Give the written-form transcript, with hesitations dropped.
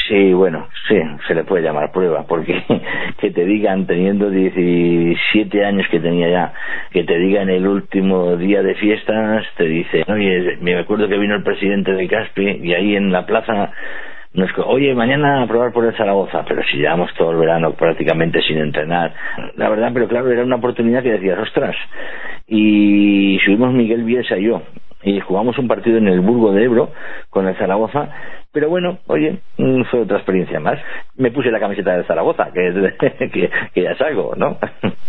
Sí, bueno, sí, se le puede llamar prueba, porque que te digan, teniendo 17 años que tenía ya, que te digan el último día de fiestas, te dicen, oye, me acuerdo que vino el presidente de Caspi y ahí en la plaza oye, mañana a probar por el Zaragoza, pero si llevamos todo el verano prácticamente sin entrenar, la verdad, pero claro, era una oportunidad que decías, ostras, y subimos Miguel Bielsa y yo, y jugamos un partido en el Burgo de Ebro con el Zaragoza, pero bueno, oye, fue otra experiencia más. Me puse la camiseta del Zaragoza, que ya es algo, ¿no?